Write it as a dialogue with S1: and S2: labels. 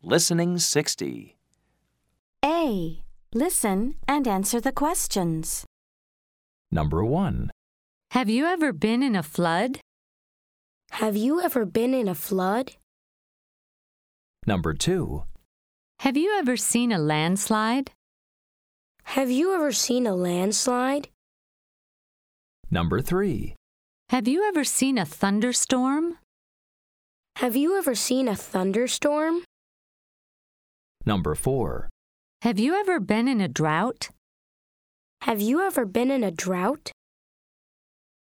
S1: Listening 60.
S2: A. Listen and answer the questions.
S1: Number 1.
S3: Have you ever been in a flood?
S4: Have you ever been in a flood?
S1: Number 2.
S3: Have you ever seen a landslide?
S4: Have you ever seen a landslide?
S1: Number 3.
S3: Have you ever seen a thunderstorm?
S4: Have you ever seen a thunderstorm?
S1: Number 4.
S3: Have you ever been in a drought?
S4: Have you ever been in a drought?